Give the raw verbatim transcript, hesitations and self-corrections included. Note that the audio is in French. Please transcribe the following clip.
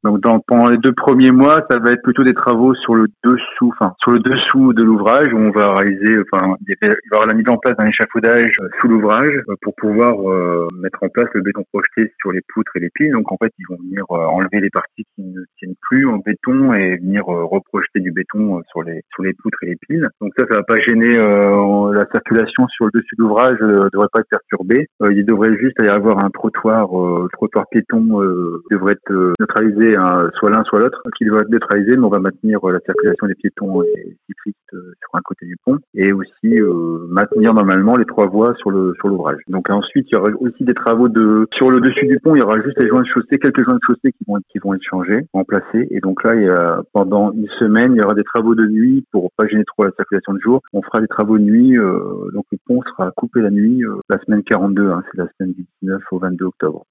Donc dans, pendant les deux premiers mois, ça va être plutôt des travaux sur le dessous, enfin sur le dessous de l'ouvrage où on va réaliser, enfin il va y avoir la mise en place d'un échafaudage euh, sous l'ouvrage euh, pour pouvoir euh, mettre en place le béton projeté sur les poutres et les piles. Donc en fait ils vont venir euh, enlever les parties qui ne tiennent plus en béton et venir euh, reprojeter du béton euh, sur les sur les poutres et les piles. Donc ça, ça va pas gêner euh, la circulation sur le dessus de l'ouvrage, euh, devrait pas être perturbé. Euh, il devrait juste y avoir un trottoir, euh, le trottoir piéton euh, devrait être euh, neutralisé, hein, soit l'un soit l'autre, qui devrait être neutralisé, mais on va maintenir euh, la circulation des piétons et cyclistes euh, sur un côté du pont, et aussi euh, maintenir normalement les trois voies sur le sur l'ouvrage. Donc ensuite, il y aura aussi des travaux de sur le dessus du pont, il y aura juste les joints de chaussée, quelques joints de chaussée qui vont qui vont être changés, remplacés, et donc là, il y a, pendant une semaine, il y aura des travaux de nuit pour pas gêner trop la circulation de jour. On fera des travaux de nuit, euh, donc le pont sera coupé la nuit, euh, la semaine quarante-deux, hein, c'est la semaine du dix-neuf au vingt-deux octobre.